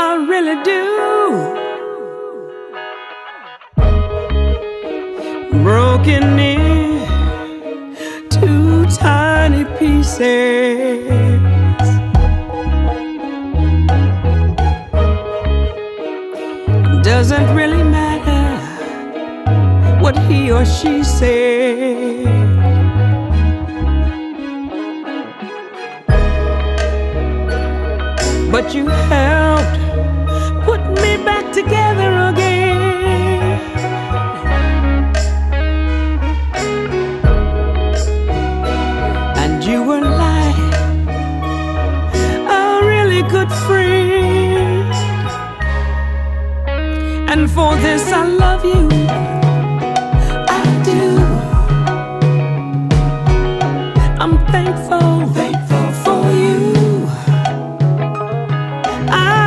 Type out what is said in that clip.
I really do. Broken into tiny pieces, doesn't really matter what he or she said. But you helped put me back together again. And you were like a really good friend. And for this I love you, I do. I'm thankful.